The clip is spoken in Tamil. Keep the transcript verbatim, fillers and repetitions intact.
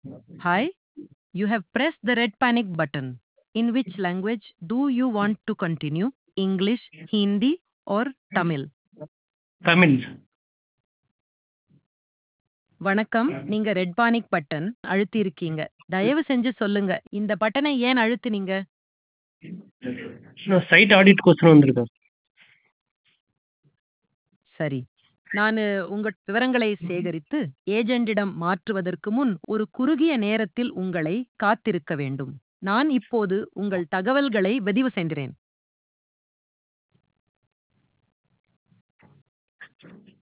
Hi, you have pressed the red panic button. In which language do you want to continue? English, Hindi, or Tamil? Tamil. வணக்கம். நீங்க ரெட் பானிக் பட்டன் அழுத்தி இருக்கீங்க. தயவு செஞ்சு சொல்லுங்க. இந்த பட்டனை ஏன் அழுத்துனீங்க? நான் சைட் ஆடிட் கோசரம் வந்திருக்கேன். சரி. நானு உங்க விவரங்களை சேகரித்து ஏஜெண்டிடம் மாற்றுவதற்கு முன் ஒரு குறுகிய நேரத்தில் உங்களை காத்திருக்க வேண்டும். நான் இப்போது உங்கள் தகவல்களை பதிவு செய்கிறேன்.